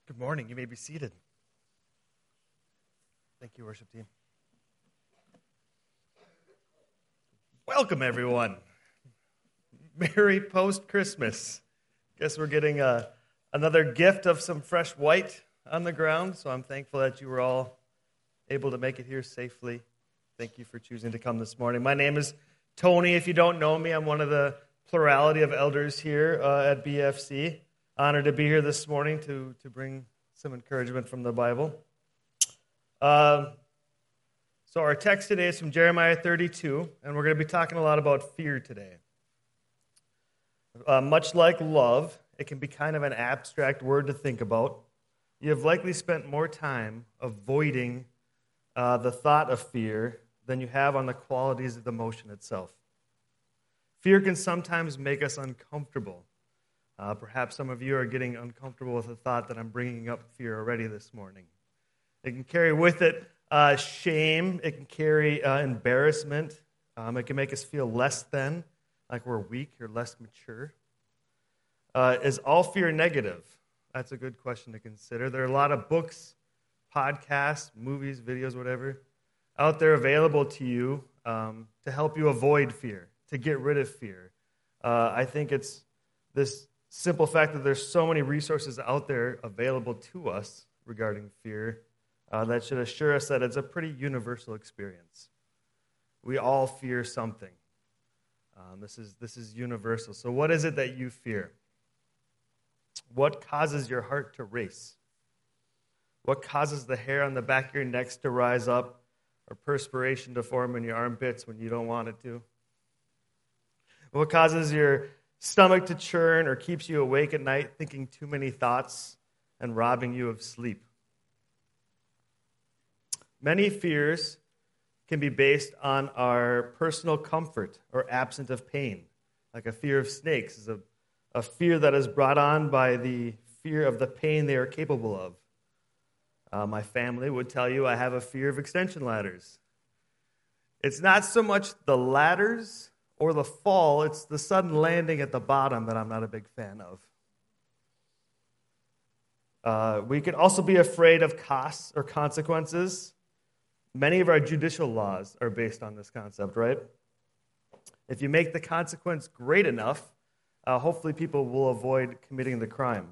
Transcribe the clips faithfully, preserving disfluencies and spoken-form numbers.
Good morning. You may be seated. Thank you, worship team. Welcome, everyone. Merry post-Christmas. Guess we're getting uh, another gift of some fresh white on the ground, so I'm thankful that you were all able to make it here safely. Thank you for choosing to come this morning. My name is Tony. If you don't know me, I'm one of the plurality of elders here uh, at B F C. Honored to be here this morning to, to bring some encouragement from the Bible. Um, so our text today is from Jeremiah thirty-two, and we're going to be talking a lot about fear today. Uh, much like love, it can be kind of an abstract word to think about. You have likely spent more time avoiding uh, the thought of fear than you have on the qualities of the emotion itself. Fear can sometimes make us uncomfortable. Uh, perhaps some of you are getting uncomfortable with the thought that I'm bringing up fear already this morning. It can carry with it uh, shame. It can carry uh, embarrassment. Um, it can make us feel less than, like we're weak or less mature. Uh, is all fear negative? That's a good question to consider. There are a lot of books, podcasts, movies, videos, whatever, out there available to you um, to help you avoid fear, to get rid of fear. Uh, I think it's this simple fact that there's so many resources out there available to us regarding fear uh, that should assure us that it's a pretty universal experience. We all fear something. Um, this is this is universal. So what is it that you fear? What causes your heart to race? What causes the hair on the back of your neck to rise up or perspiration to form in your armpits when you don't want it to? What causes your stomach to churn or keeps you awake at night thinking too many thoughts and robbing you of sleep? Many fears can be based on our personal comfort or absence of pain. Like a fear of snakes is a, a fear that is brought on by the fear of the pain they are capable of. Uh, my family would tell you I have a fear of extension ladders. It's not so much the ladders or the fall, it's the sudden landing at the bottom that I'm not a big fan of. Uh, we could also be afraid of costs or consequences. Many of our judicial laws are based on this concept, right? If you make the consequence great enough, uh, hopefully people will avoid committing the crime.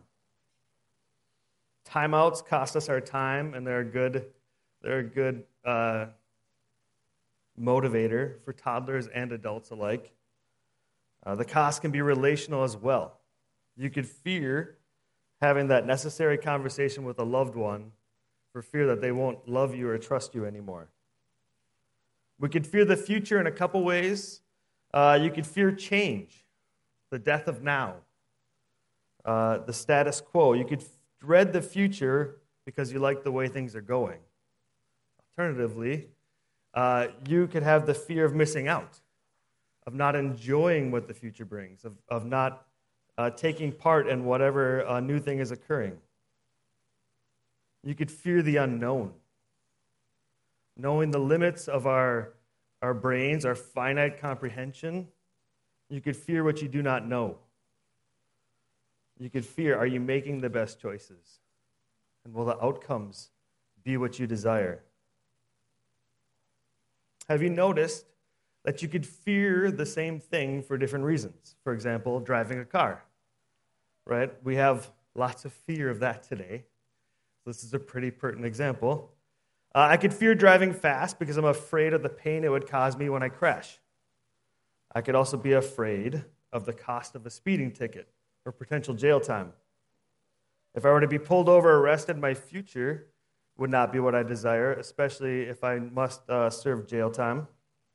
Timeouts cost us our time, and they're a good, they're a good uh, motivator for toddlers and adults alike. Uh, the cost can be relational as well. You could fear having that necessary conversation with a loved one for fear that they won't love you or trust you anymore. We could fear the future in a couple ways. Uh, you could fear change, the death of now, uh, the status quo. You could dread the future because you like the way things are going. Alternatively, Uh, you could have the fear of missing out, of not enjoying what the future brings, of, of not uh, taking part in whatever uh, new thing is occurring. You could fear the unknown, knowing the limits of our, our brains, our finite comprehension. You could fear what you do not know. You could fear, are you making the best choices? And will the outcomes be what you desire? Have you noticed that you could fear the same thing for different reasons? For example, driving a car, right? We have lots of fear of that today. This is a pretty pertinent example. Uh, I could fear driving fast because I'm afraid of the pain it would cause me when I crash. I could also be afraid of the cost of a speeding ticket or potential jail time. If I were to be pulled over or arrested, my future would not be what I desire, especially if I must uh, serve jail time.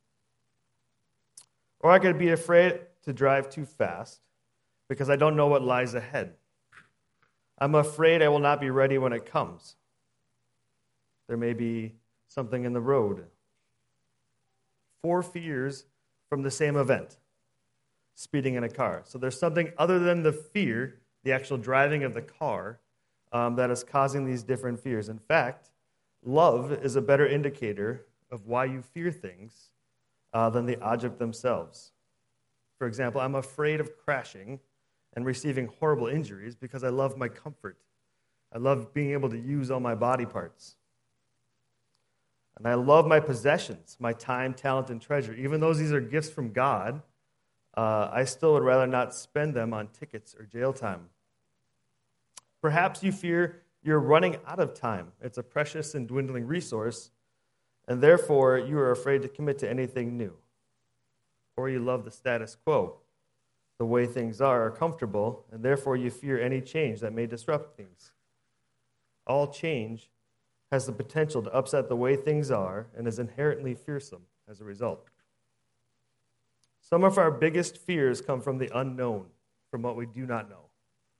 Or I could be afraid to drive too fast because I don't know what lies ahead. I'm afraid I will not be ready when it comes. There may be something in the road. Four fears from the same event, speeding in a car. So there's something other than the fear, the actual driving of the car, Um, that is causing these different fears. In fact, love is a better indicator of why you fear things uh, than the object themselves. For example, I'm afraid of crashing and receiving horrible injuries because I love my comfort I love being able to use all my body parts. And I love my possessions, my time, talent, and treasure. Even though these are gifts from God, uh, I still would rather not spend them on tickets or jail time. Perhaps you fear you're running out of time. It's a precious and dwindling resource, and therefore you are afraid to commit to anything new. Or you love the status quo. The way things are are comfortable, and therefore you fear any change that may disrupt things. All change has the potential to upset the way things are and is inherently fearsome as a result. Some of our biggest fears come from the unknown, from what we do not know.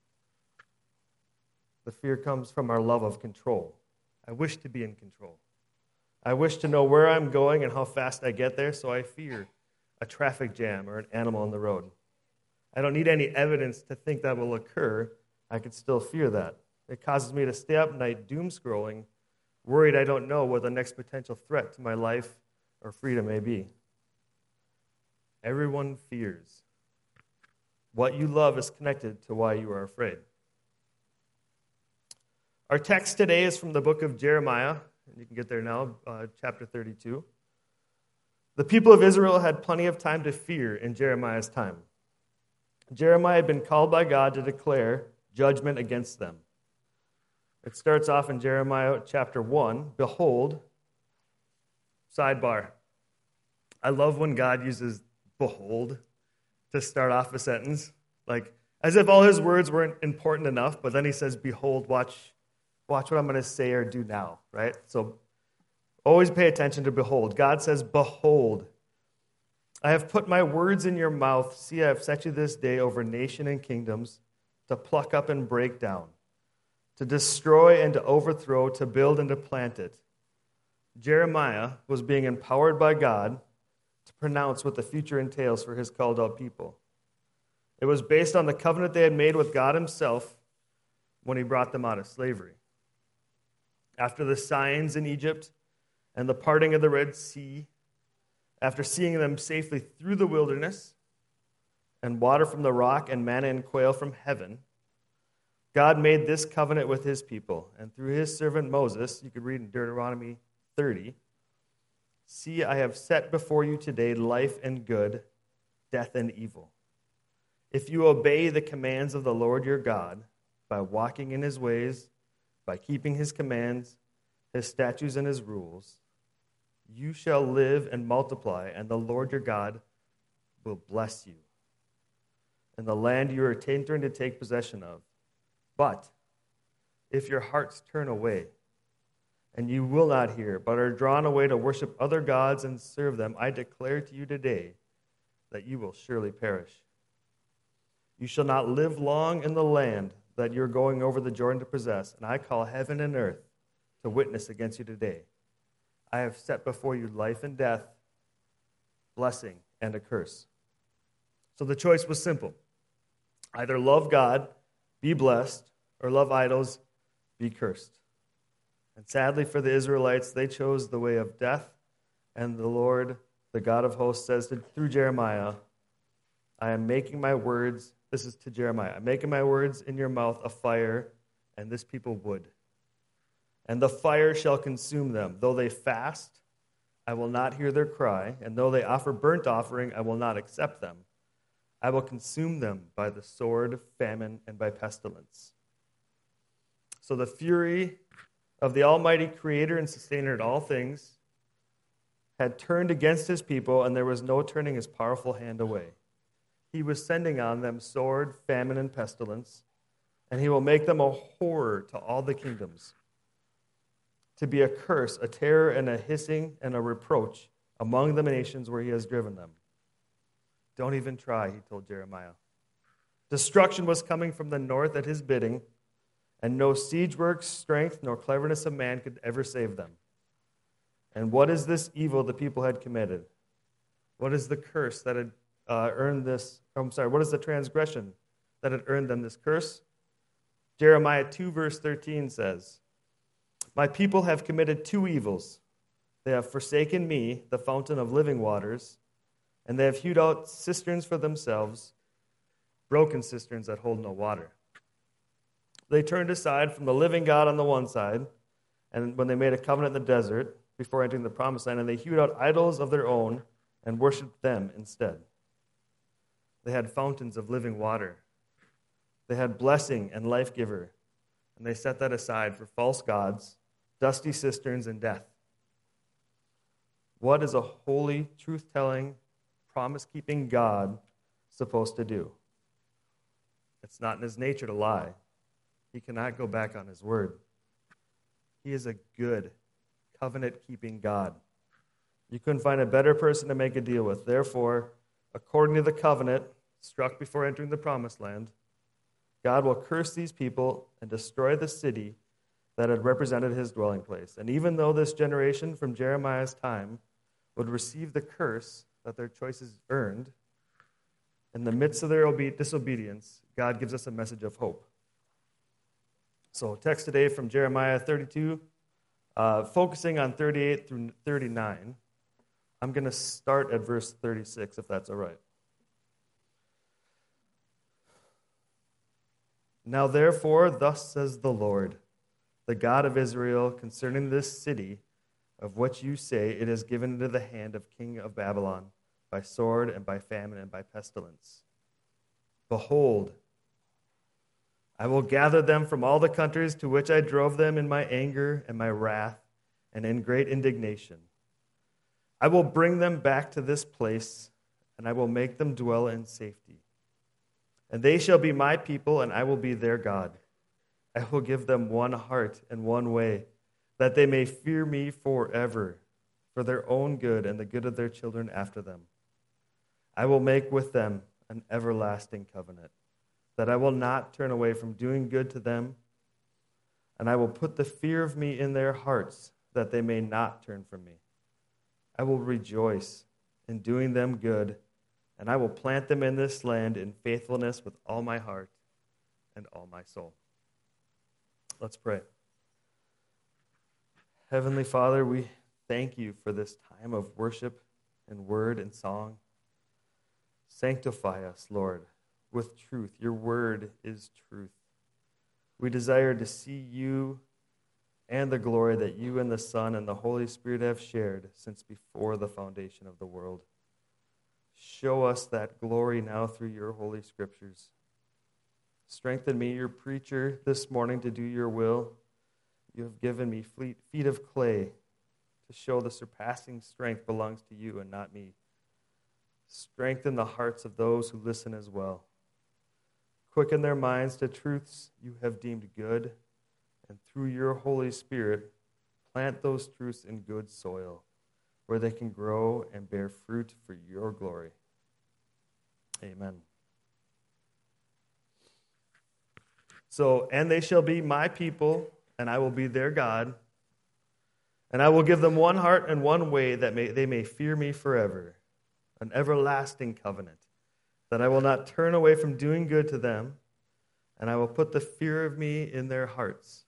The fear comes from our love of control. I wish to be in control. I wish to know where I'm going and how fast I get there, so I fear a traffic jam or an animal on the road. I don't need any evidence to think that will occur. I could still fear that. It causes me to stay up at night doom scrolling, worried I don't know what the next potential threat to my life or freedom may be. Everyone fears. What you love is connected to why you are afraid. Our text today is from the book of Jeremiah. You can get there now, uh, chapter thirty-two. The people of Israel had plenty of time to fear in Jeremiah's time. Jeremiah had been called by God to declare judgment against them. It starts off in Jeremiah chapter one. Behold, sidebar. I love when God uses behold to start off a sentence, like as if all his words weren't important enough, but then he says, behold, watch, watch what I'm going to say or do now, right? So always pay attention to behold. God says, behold, I have put my words in your mouth. See, I have set you this day over nation and kingdoms to pluck up and break down, to destroy and to overthrow, to build and to plant it. Jeremiah was being empowered by God to pronounce what the future entails for his called out people. It was based on the covenant they had made with God himself when he brought them out of slavery. After the signs in Egypt and the parting of the Red Sea, after seeing them safely through the wilderness and water from the rock and manna and quail from heaven, God made this covenant with his people. And through his servant Moses, you could read in Deuteronomy thirty, see, I have set before you today life and good, death and evil. If you obey the commands of the Lord your God by walking in his ways, by keeping his commands, his statutes, and his rules, you shall live and multiply, and the Lord your God will bless you in the land you are entering to take possession of. But if your hearts turn away, and you will not hear, but are drawn away to worship other gods and serve them, I declare to you today that you will surely perish. You shall not live long in the land that you're going over the Jordan to possess, and I call heaven and earth to witness against you today. I have set before you life and death, blessing and a curse. So the choice was simple. Either love God, be blessed, or love idols, be cursed. And sadly for the Israelites, they chose the way of death, and the Lord, the God of hosts, says to, through Jeremiah, I am making my words, this is to Jeremiah, I'm making my words in your mouth a fire, and this people would. And the fire shall consume them. Though they fast, I will not hear their cry, and though they offer burnt offering, I will not accept them. I will consume them by the sword, famine, and by pestilence. So the fury of the Almighty Creator and Sustainer of all things had turned against his people, and there was no turning his powerful hand away. He was sending on them sword, famine, and pestilence, and he will make them a horror to all the kingdoms, to be a curse, a terror, and a hissing, and a reproach among the nations where he has driven them. Don't even try, he told Jeremiah. Destruction was coming from the north at his bidding, and no siege work, strength, nor cleverness of man could ever save them. And what is this evil the people had committed? What is the curse that had uh, earned this? I'm sorry, what is the transgression that had earned them this curse? Jeremiah two, verse thirteen says, my people have committed two evils. They have forsaken me, the fountain of living waters, and they have hewed out cisterns for themselves, broken cisterns that hold no water. They turned aside from the living God on the one side, and when they made a covenant in the desert before entering the promised land, and they hewed out idols of their own and worshipped them instead. They had fountains of living water. They had blessing and life giver, and they set that aside for false gods, dusty cisterns, and death. What is a holy, truth-telling, promise-keeping God supposed to do? It's not in his nature to lie. He cannot go back on his word. He is a good, covenant-keeping God. You couldn't find a better person to make a deal with. Therefore, according to the covenant struck before entering the promised land, God will curse these people and destroy the city that had represented his dwelling place. And even though this generation from Jeremiah's time would receive the curse that their choices earned, in the midst of their obe- disobedience, God gives us a message of hope. So, text today from Jeremiah thirty-two, uh, focusing on thirty-eight through thirty-nine. I'm going to start at verse thirty-six, if that's all right. Now therefore, thus says the Lord, the God of Israel, concerning this city, of which you say it is given into the hand of king of Babylon, by sword and by famine and by pestilence. Behold, I will gather them from all the countries to which I drove them in my anger and my wrath and in great indignation. I will bring them back to this place, and I will make them dwell in safety. And they shall be my people, and I will be their God. I will give them one heart and one way, that they may fear me forever, for their own good and the good of their children after them. I will make with them an everlasting covenant, that I will not turn away from doing good to them, and I will put the fear of me in their hearts, that they may not turn from me. I will rejoice in doing them good, and I will plant them in this land in faithfulness with all my heart and all my soul. Let's pray. Heavenly Father, we thank you for this time of worship and word and song. Sanctify us, Lord, with truth. Your word is truth. We desire to see you and the glory that you and the Son and the Holy Spirit have shared since before the foundation of the world. Show us that glory now through your holy scriptures. Strengthen me, your preacher, this morning to do your will. You have given me feet of clay to show the surpassing strength belongs to you and not me. Strengthen the hearts of those who listen as well. Quicken their minds to truths you have deemed good, and through your Holy Spirit, plant those truths in good soil, where they can grow and bear fruit for your glory. Amen. So, and they shall be my people, and I will be their God, and I will give them one heart and one way, that may, they may fear me forever, an everlasting covenant, that I will not turn away from doing good to them, and I will put the fear of me in their hearts,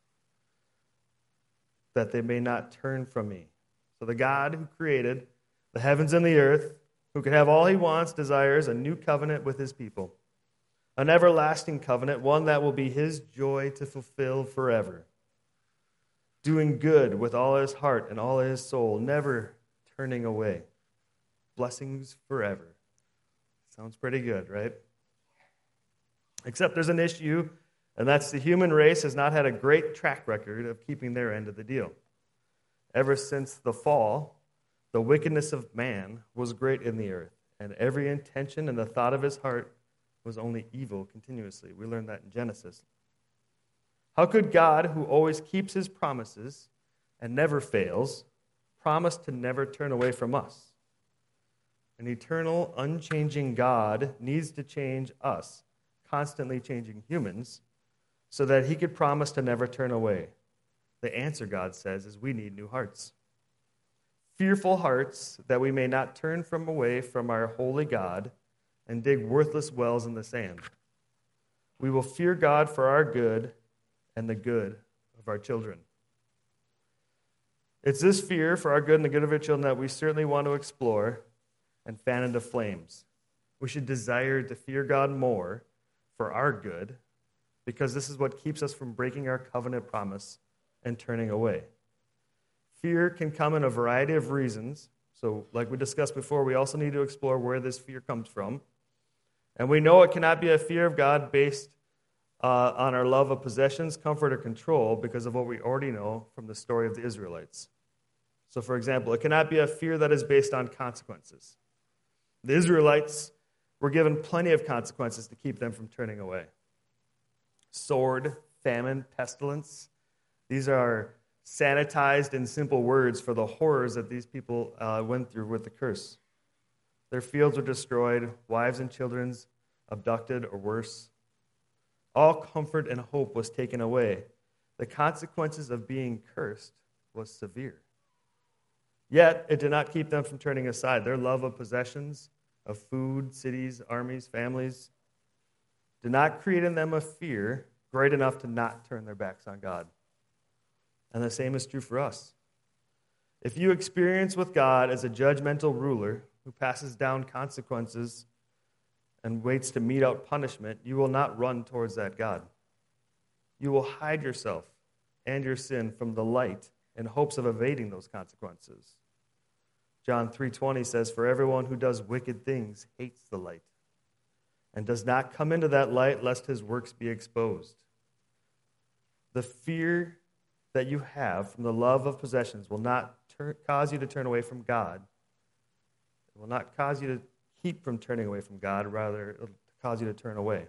that they may not turn from me. So the God who created the heavens and the earth, who could have all he wants, desires a new covenant with his people, an everlasting covenant, one that will be his joy to fulfill forever, doing good with all his heart and all his soul, never turning away. Blessings forever. Sounds pretty good, right? Except there's an issue, and that's the human race has not had a great track record of keeping their end of the deal. Ever since the fall, the wickedness of man was great in the earth, and every intention and the thought of his heart was only evil continuously. We learned that in Genesis. How could God, who always keeps his promises and never fails, promise to never turn away from us? An eternal, unchanging God needs to change us, constantly changing humans, so that he could promise to never turn away. The answer, God says, is we need new hearts. Fearful hearts, that we may not turn from away from our holy God and dig worthless wells in the sand. We will fear God for our good and the good of our children. It's this fear for our good and the good of our children that we certainly want to explore and fan into flames. We should desire to fear God more for our good because this is what keeps us from breaking our covenant promise and turning away. Fear can come in a variety of reasons. So, like we discussed before, we also need to explore where this fear comes from. And we know it cannot be a fear of God based uh, on our love of possessions, comfort, or control because of what we already know from the story of the Israelites. So, for example, it cannot be a fear that is based on consequences. The Israelites were given plenty of consequences to keep them from turning away. Sword, famine, pestilence. These are sanitized and simple words for the horrors that these people uh, went through with the curse. Their fields were destroyed, wives and children abducted or worse. All comfort and hope was taken away. The consequences of being cursed was severe. Yet, it did not keep them from turning aside. Their love of possessions, of food, cities, armies, families, did not create in them a fear great enough to not turn their backs on God. And the same is true for us. If you experience with God as a judgmental ruler who passes down consequences and waits to mete out punishment, you will not run towards that God. You will hide yourself and your sin from the light in hopes of evading those consequences. John three twenty says, "For everyone who does wicked things hates the light and does not come into that light lest his works be exposed." The fear that you have from the love of possessions will not ter- cause you to turn away from God. It will not cause you to keep from turning away from God. Rather, it will cause you to turn away.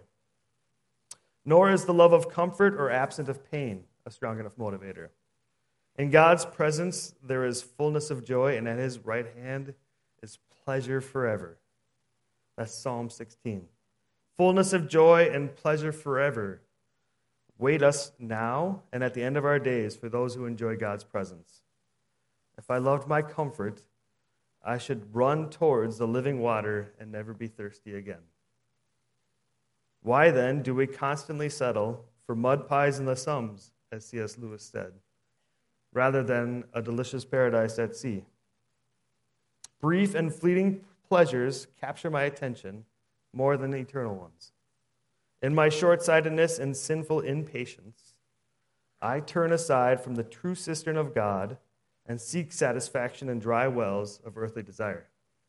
Nor is the love of comfort or absence of pain a strong enough motivator. In God's presence, there is fullness of joy, and at his right hand is pleasure forever. That's Psalm sixteen. Fullness of joy and pleasure forever wait us now and at the end of our days for those who enjoy God's presence. If I loved my comfort, I should run towards the living water and never be thirsty again. Why then do we constantly settle for mud pies in the Sums, as C S Lewis said, rather than a delicious paradise at sea? Brief and fleeting pleasures capture my attention more than eternal ones. In my short-sightedness and sinful impatience, I turn aside from the true cistern of God and seek satisfaction in dry wells of earthly desire.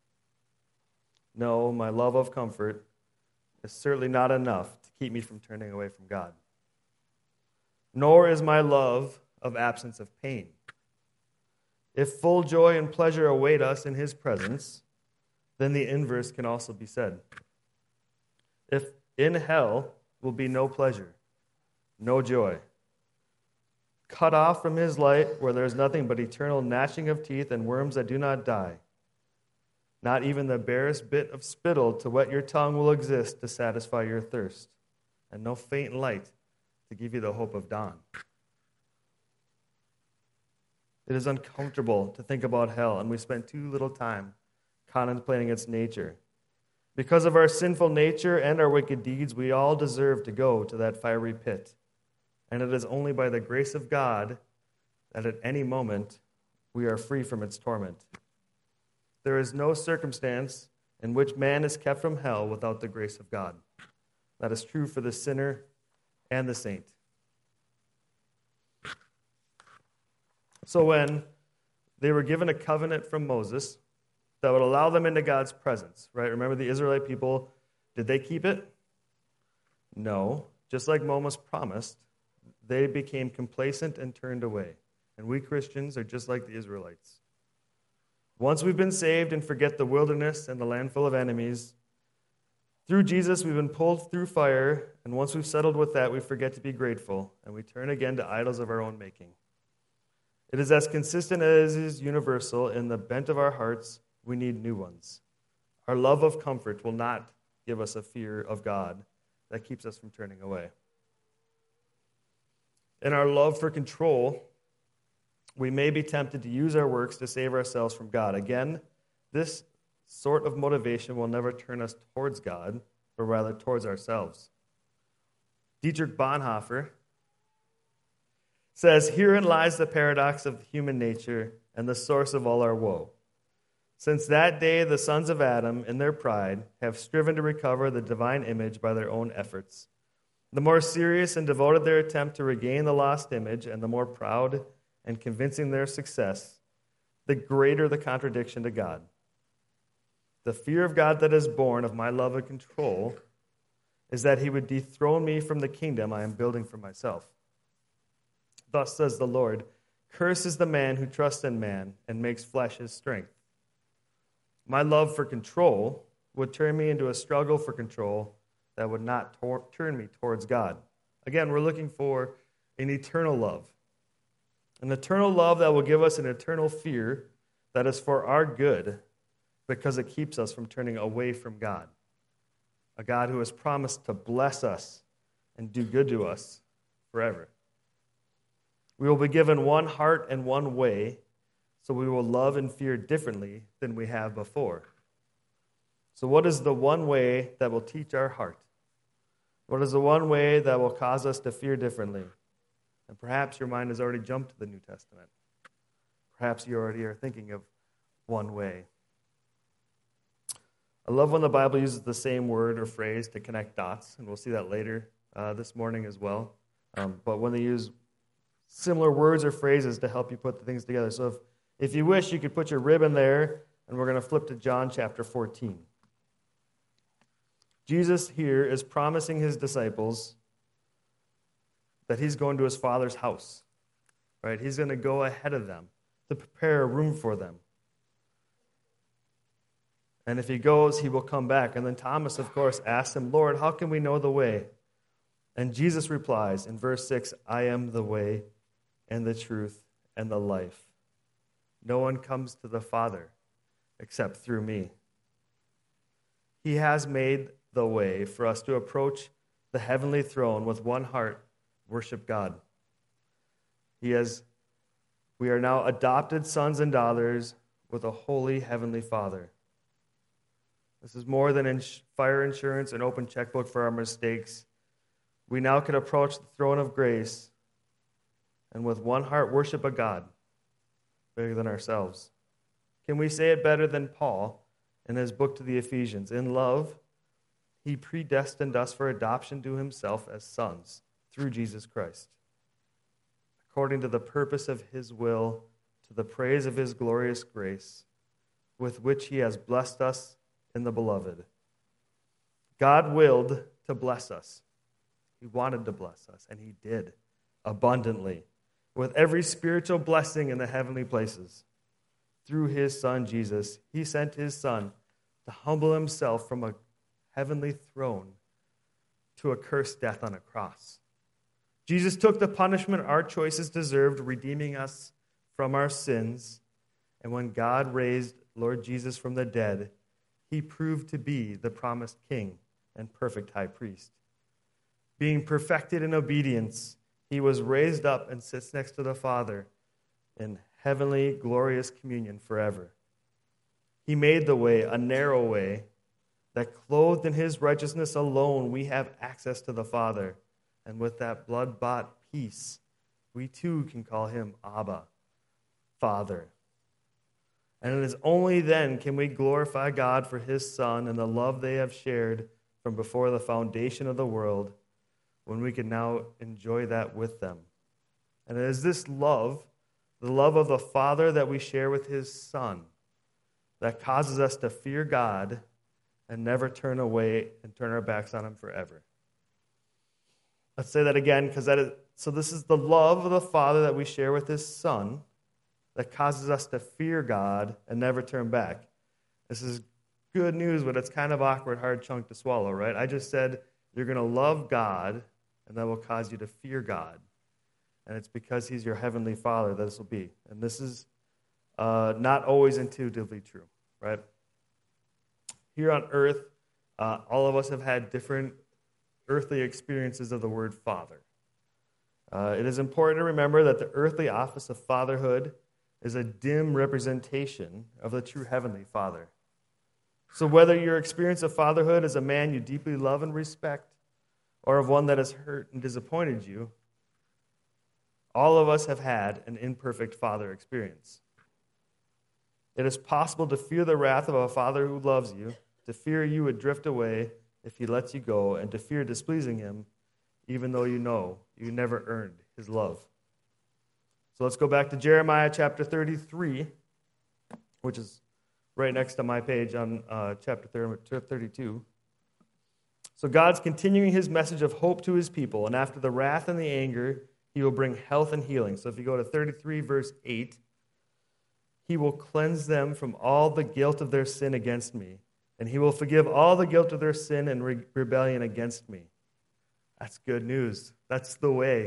No, my love of comfort is certainly not enough to keep me from turning away from God. Nor is my love of absence of pain. If full joy and pleasure await us in his presence, then the inverse can also be said. If in hell will be no pleasure, no joy, cut off from his light where there is nothing but eternal gnashing of teeth and worms that do not die, not even the barest bit of spittle to wet your tongue will exist to satisfy your thirst, and no faint light to give you the hope of dawn. It is uncomfortable to think about hell, and we spend too little time contemplating its nature. Because of our sinful nature and our wicked deeds, we all deserve to go to that fiery pit. And it is only by the grace of God that at any moment we are free from its torment. There is no circumstance in which man is kept from hell without the grace of God. That is true for the sinner and the saint. So when they were given a covenant from Moses that would allow them into God's presence, right? Remember the Israelite people, did they keep it? No. Just like Moses promised, they became complacent and turned away. And we Christians are just like the Israelites. Once we've been saved and forget the wilderness and the land full of enemies, through Jesus we've been pulled through fire, and once we've settled with that, we forget to be grateful, and we turn again to idols of our own making. It is as consistent as is universal in the bent of our hearts. We need new ones. Our love of comfort will not give us a fear of God that keeps us from turning away. In our love for control, we may be tempted to use our works to save ourselves from God. Again, this sort of motivation will never turn us towards God, but rather towards ourselves. Dietrich Bonhoeffer says, "Herein lies the paradox of human nature and the source of all our woe. Since that day, the sons of Adam, in their pride, have striven to recover the divine image by their own efforts. The more serious and devoted their attempt to regain the lost image, and the more proud and convincing their success, the greater the contradiction to God. The fear of God that is born of my love and control is that he would dethrone me from the kingdom I am building for myself. Thus says the Lord, cursed is the man who trusts in man and makes flesh his strength. My love for control would turn me into a struggle for control that would not tor- turn me towards God. Again, we're looking for an eternal love. An eternal love that will give us an eternal fear that is for our good because it keeps us from turning away from God. A God who has promised to bless us and do good to us forever. We will be given one heart and one way, so we will love and fear differently than we have before. So what is the one way that will teach our heart? What is the one way that will cause us to fear differently? And perhaps your mind has already jumped to the New Testament. Perhaps you already are thinking of one way. I love when the Bible uses the same word or phrase to connect dots, and we'll see that later uh, this morning as well. Um, but when they use similar words or phrases to help you put the things together. So if, if you wish, you could put your ribbon there, and we're going to flip to John chapter fourteen. Jesus here is promising his disciples that he's going to his Father's house. Right? He's going to go ahead of them to prepare a room for them. And if he goes, he will come back. And then Thomas, of course, asks him, Lord, how can we know the way? And Jesus replies in verse six, I am the way and the truth and the life. No one comes to the Father except through me. He has made the way for us to approach the heavenly throne with one heart, worship God. He has, we are now adopted sons and daughters with a holy heavenly Father. This is more than ins- fire insurance and open checkbook for our mistakes. We now can approach the throne of grace and with one heart worship a God bigger than ourselves. Can we say it better than Paul in his book to the Ephesians? In love, he predestined us for adoption to himself as sons through Jesus Christ, according to the purpose of his will, to the praise of his glorious grace, with which he has blessed us in the beloved. God willed to bless us. He wanted to bless us, and he did abundantly with every spiritual blessing in the heavenly places. Through his Son, Jesus, he sent his Son to humble himself from a heavenly throne to a cursed death on a cross. Jesus took the punishment our choices deserved, redeeming us from our sins. And when God raised Lord Jesus from the dead, he proved to be the promised king and perfect high priest. Being perfected in obedience, he was raised up and sits next to the Father in heavenly, glorious communion forever. He made the way, a narrow way, that clothed in his righteousness alone, we have access to the Father. And with that blood-bought peace, we too can call him Abba, Father. And it is only then can we glorify God for his Son and the love they have shared from before the foundation of the world, when we can now enjoy that with them. And it is this love, the love of the Father that we share with his Son, that causes us to fear God and never turn away and turn our backs on him forever. Let's say that again, because that is, so this is the love of the Father that we share with his Son that causes us to fear God and never turn back. This is good news, but it's kind of awkward, hard chunk to swallow, right? I just said you're going to love God, and that will cause you to fear God. And it's because he's your heavenly Father that this will be. And this is uh, not always intuitively true, right? Here on earth, uh, all of us have had different earthly experiences of the word Father. Uh, it is important to remember that the earthly office of fatherhood is a dim representation of the true heavenly Father. So whether your experience of fatherhood is a man you deeply love and respect, or of one that has hurt and disappointed you, all of us have had an imperfect father experience. It is possible to fear the wrath of a father who loves you, to fear you would drift away if he lets you go, and to fear displeasing him even though you know you never earned his love. So let's go back to Jeremiah chapter thirty-three, which is right next to my page on uh, chapter thirty-two. So God's continuing his message of hope to his people, and after the wrath and the anger, he will bring health and healing. So if you go to thirty-three, verse eight, he will cleanse them from all the guilt of their sin against me, and he will forgive all the guilt of their sin and re- rebellion against me. That's good news. That's the way.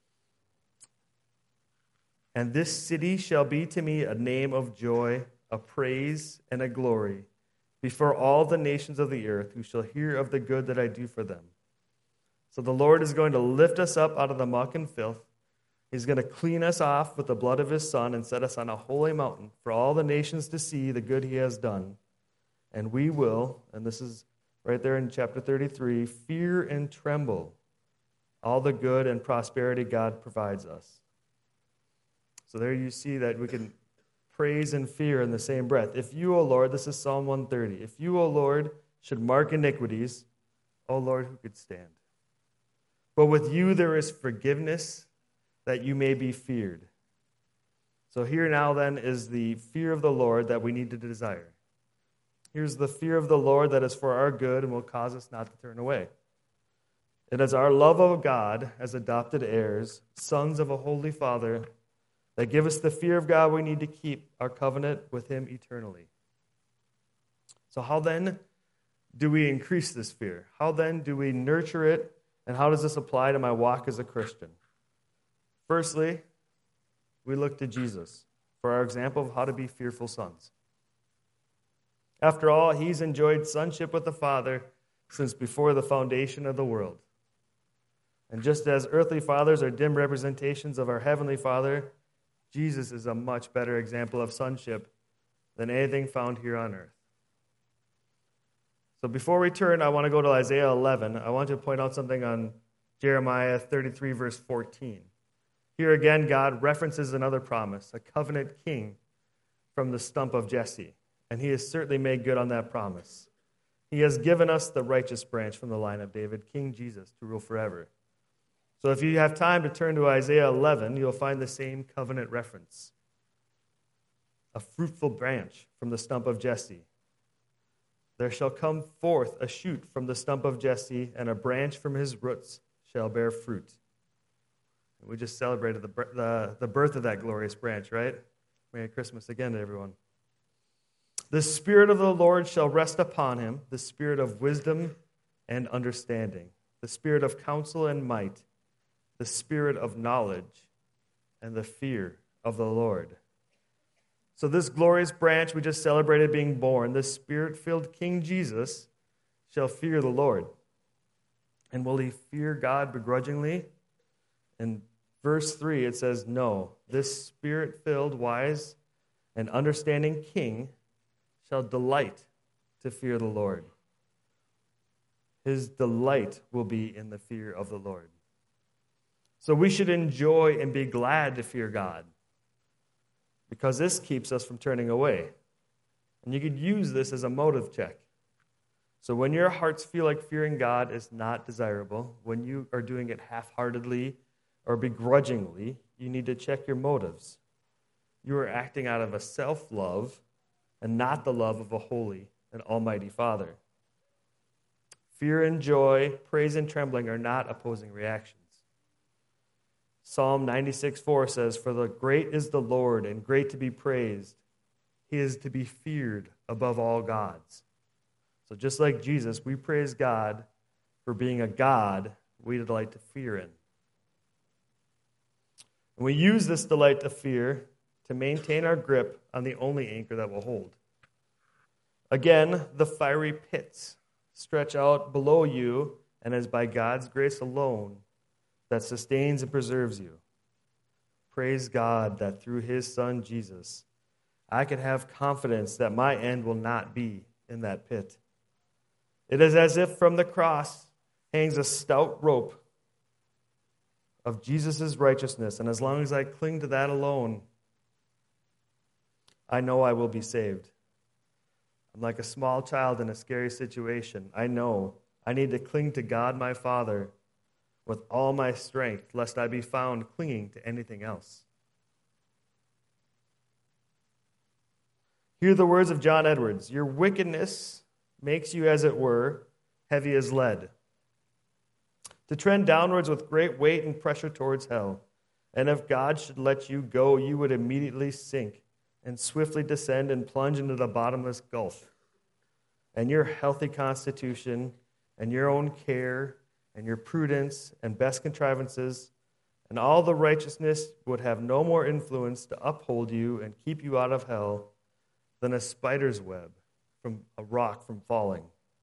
And this city shall be to me a name of joy, a praise, and a glory before all the nations of the earth who shall hear of the good that I do for them. So the Lord is going to lift us up out of the muck and filth. He's going to clean us off with the blood of his Son and set us on a holy mountain for all the nations to see the good he has done. And we will, and this is right there in chapter thirty-three, fear and tremble all the good and prosperity God provides us. So there you see that we can praise and fear in the same breath. If you, O Lord, this is Psalm one thirty, if you, O Lord, should mark iniquities, O Lord, who could stand? But with you there is forgiveness, that you may be feared. So here now then is the fear of the Lord that we need to desire. Here's the fear of the Lord that is for our good and will cause us not to turn away. It is our love of God as adopted heirs, sons of a holy Father, that give us the fear of God we need to keep our covenant with him eternally. So how then do we increase this fear? How then do we nurture it? And how does this apply to my walk as a Christian? Firstly, we look to Jesus for our example of how to be fearful sons. After all, he's enjoyed sonship with the Father since before the foundation of the world. And just as earthly fathers are dim representations of our Heavenly Father, Jesus is a much better example of sonship than anything found here on earth. So before we turn, I want to go to Isaiah eleven. I want to point out something on Jeremiah thirty-three, verse fourteen. Here again, God references another promise, a covenant king from the stump of Jesse. And he has certainly made good on that promise. He has given us the righteous branch from the line of David, King Jesus, to rule forever. So if you have time to turn to Isaiah eleven, you'll find the same covenant reference. A fruitful branch from the stump of Jesse. There shall come forth a shoot from the stump of Jesse, and a branch from his roots shall bear fruit. We just celebrated the, the, the birth of that glorious branch, right? Merry Christmas again to everyone. The Spirit of the Lord shall rest upon him, the Spirit of wisdom and understanding, the Spirit of counsel and might, the Spirit of knowledge and the fear of the Lord. So this glorious branch we just celebrated being born, this Spirit-filled King Jesus, shall fear the Lord. And will he fear God begrudgingly? In verse three, it says, no, this Spirit-filled, wise, and understanding King shall delight to fear the Lord. His delight will be in the fear of the Lord. So we should enjoy and be glad to fear God, because this keeps us from turning away. And you could use this as a motive check. So when your hearts feel like fearing God is not desirable, when you are doing it half-heartedly or begrudgingly, you need to check your motives. You are acting out of a self-love and not the love of a holy and almighty Father. Fear and joy, praise and trembling are not opposing reactions. Psalm ninety-six four says, for the great is the Lord, and great to be praised. He is to be feared above all gods. So just like Jesus, we praise God for being a God we delight to fear in. And we use this delight to fear to maintain our grip on the only anchor that will hold. Again, the fiery pits stretch out below you, and it is by God's grace alone that sustains and preserves you. Praise God that through his Son, Jesus, I can have confidence that my end will not be in that pit. It is as if from the cross hangs a stout rope of Jesus' righteousness, and as long as I cling to that alone, I know I will be saved. I'm like a small child in a scary situation. I know I need to cling to God, my Father, with all my strength, lest I be found clinging to anything else. Hear the words of John Edwards. Your wickedness makes you, as it were, heavy as lead, to trend downwards with great weight and pressure towards hell. And if God should let you go, you would immediately sink and swiftly descend and plunge into the bottomless gulf. And your healthy constitution and your own care and your prudence and best contrivances and all the righteousness would have no more influence to uphold you and keep you out of hell than a spider's web from a rock from falling.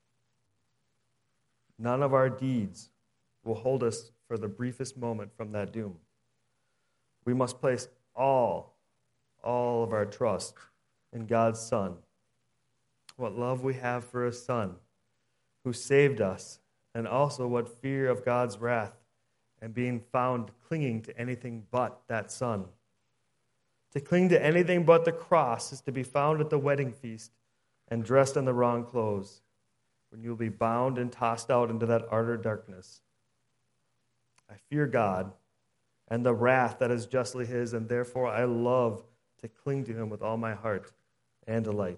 None of our deeds will hold us for the briefest moment from that doom. We must place all, all of our trust in God's Son. What love we have for a Son who saved us, and also what fear of God's wrath and being found clinging to anything but that Son. To cling to anything but the cross is to be found at the wedding feast and dressed in the wrong clothes, when you will be bound and tossed out into that utter darkness. I fear God and the wrath that is justly his, and therefore I love to cling to him with all my heart and delight.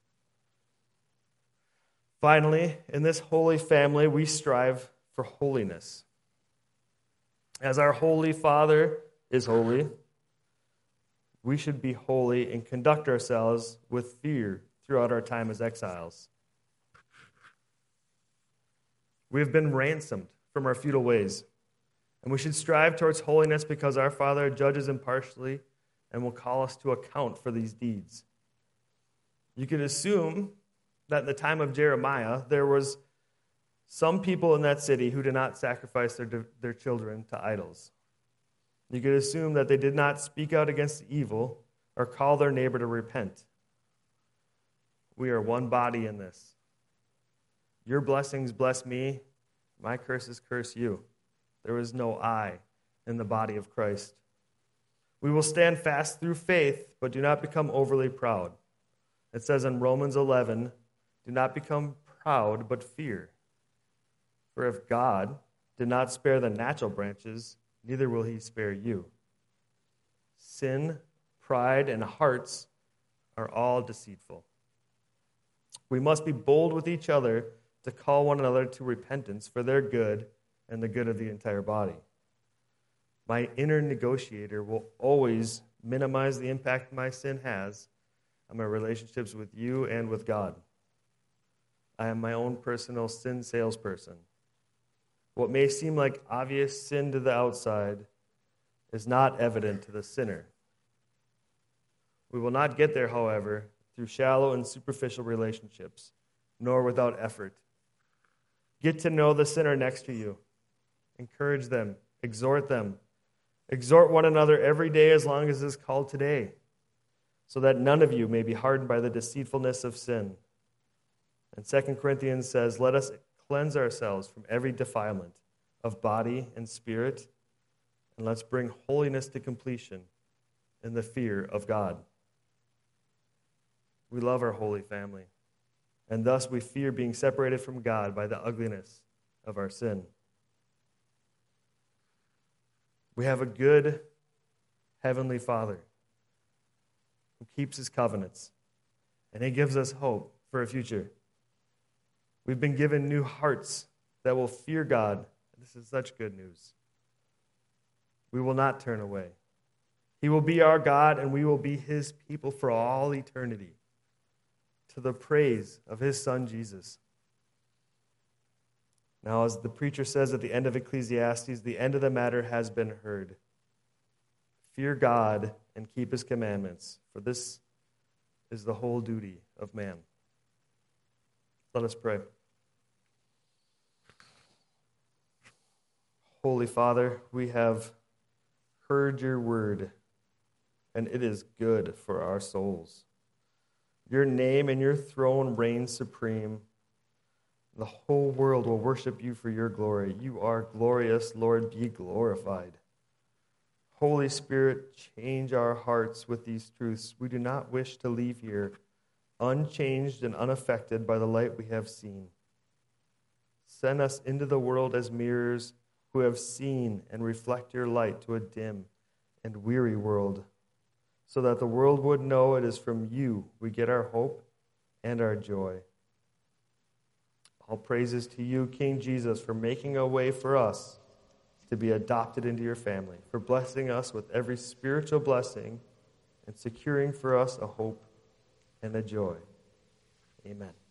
Finally, in this holy family, we strive for holiness. As our Holy Father is holy, we should be holy and conduct ourselves with fear throughout our time as exiles. We have been ransomed from our futile ways, and we should strive towards holiness because our Father judges impartially and will call us to account for these deeds. You could assume that in the time of Jeremiah, there was some people in that city who did not sacrifice their, their children to idols. You could assume that they did not speak out against evil or call their neighbor to repent. We are one body in this. Your blessings bless me, my curses curse you. There is no I in the body of Christ. We will stand fast through faith, but do not become overly proud. It says in Romans eleven, do not become proud, but fear. For if God did not spare the natural branches, neither will he spare you. Sin, pride, and hearts are all deceitful. We must be bold with each other to call one another to repentance for their good and the good of the entire body. My inner negotiator will always minimize the impact my sin has on my relationships with you and with God. I am my own personal sin salesperson. What may seem like obvious sin to the outside is not evident to the sinner. We will not get there, however, through shallow and superficial relationships, nor without effort. Get to know the sinner next to you. Encourage them. Exhort them. Exhort one another every day as long as it is called today, so that none of you may be hardened by the deceitfulness of sin. And Second Corinthians says, let us cleanse ourselves from every defilement of body and spirit, and let's bring holiness to completion in the fear of God. We love our holy family, and thus we fear being separated from God by the ugliness of our sin. We have a good Heavenly Father who keeps his covenants, and he gives us hope for a future. We've been given new hearts that will fear God. This is such good news. We will not turn away. He will be our God, and we will be his people for all eternity, to the praise of his Son, Jesus. Now, as the preacher says at the end of Ecclesiastes, the end of the matter has been heard. Fear God and keep his commandments, for this is the whole duty of man. Let us pray. Holy Father, we have heard your word, and it is good for our souls. Your name and your throne reign supreme. The whole world will worship you for your glory. You are glorious, Lord, be glorified. Holy Spirit, change our hearts with these truths. We do not wish to leave here unchanged and unaffected by the light we have seen. Send us into the world as mirrors who have seen and reflect your light to a dim and weary world, so that the world would know it is from you we get our hope and our joy. All praises to you, King Jesus, for making a way for us to be adopted into your family, for blessing us with every spiritual blessing and securing for us a hope and a joy. Amen.